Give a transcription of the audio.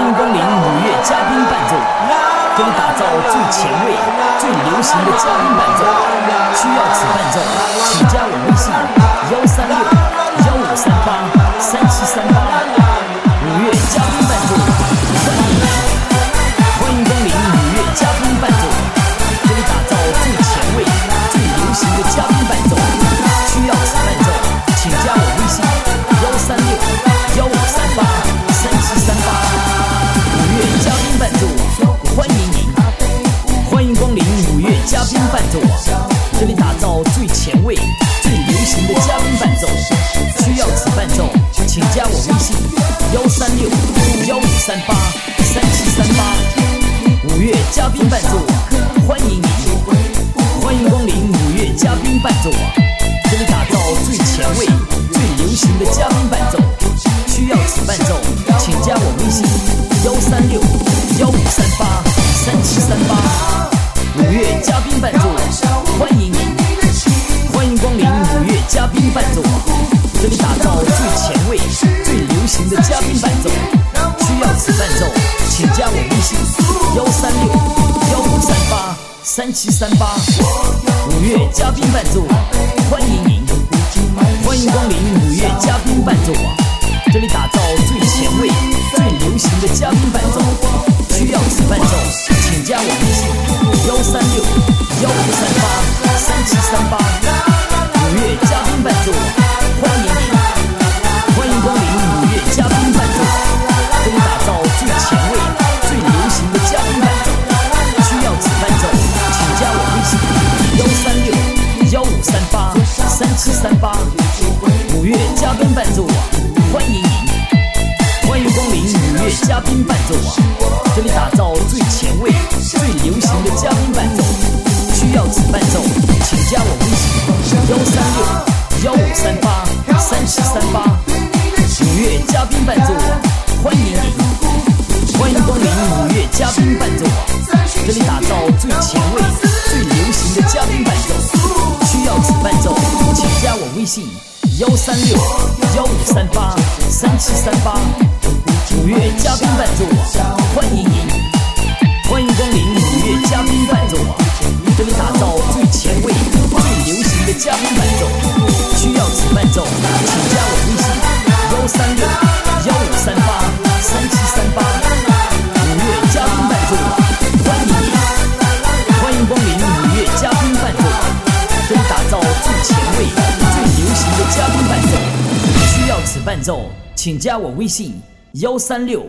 迎光临5月嘉宾伴奏，给你打造最前卫、最流行的嘉宾伴奏。需要此伴奏，请加我微信136-1538-3738。5月嘉宾伴奏，欢迎光临5月嘉宾伴奏，给你打造最前卫、最流行的嘉宾伴奏。需要此伴奏，请加我微信136-1538-3738。5月嘉宾伴奏，欢迎您，欢迎光临5月嘉宾伴奏，这里打造最前卫、最流行的嘉宾伴奏。需要此伴奏，请加我微信136-1538-3738。5月嘉宾伴奏，欢迎您，欢迎光临5月嘉宾伴奏，这里打造最前卫、最流行的嘉宾伴奏。需要此伴奏，请加我微信136-1538-3738。5月嘉宾伴奏，欢迎您，欢迎光临5月嘉宾伴奏，这里打造最前卫、最流行的嘉宾伴奏。需要此伴奏，请加我微信136-1538-3738。5月嘉宾伴奏，欢迎您，欢迎光临5月嘉宾伴奏，这里打造最前卫、最流行的嘉宾伴奏。需要此伴奏，请加我微信136-1538-3738。5月嘉宾伴奏，欢迎您，欢迎光临5月嘉宾伴奏，这里打造最前卫、最流行的嘉宾伴奏。需要此伴奏，请加我微信136-1538-3738。5月嘉宾伴奏，欢迎您，欢迎光临5月嘉宾伴奏，这里打造最前卫、最流行的嘉宾伴奏。需要此伴奏，请加我微信136-1538-3738。5月嘉宾伴奏，欢迎您，欢迎光临5月嘉宾伴奏，这里打造最前卫、最流行的嘉宾伴奏。需要此伴奏，请加我微信136-1538-3738。5月嘉宾伴奏，欢迎您，欢迎光临5月嘉宾伴奏，这里打造最前卫、最流行的嘉宾伴奏。需要此伴奏，请加我微信136-1538-3738。5月嘉宾伴奏，欢迎您，欢迎光临5月嘉宾伴奏，这里打造最前卫、最流行的嘉宾伴奏。需要此伴奏，请加我微信